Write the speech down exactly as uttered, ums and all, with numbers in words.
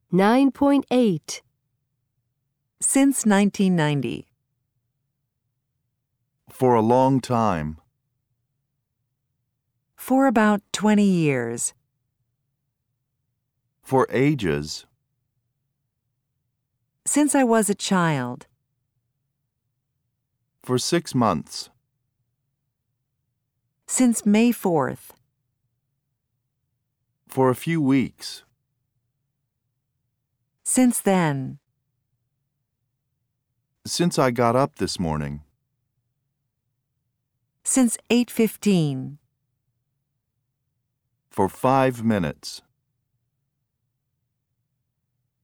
nine point eight. Since nineteen ninety. For a long time. For about twenty years. For ages. Since I was a child. For six months. Since May fourth. For a few weeks. Since then. Since I got up this morning. Since eight fifteen. For five minutes.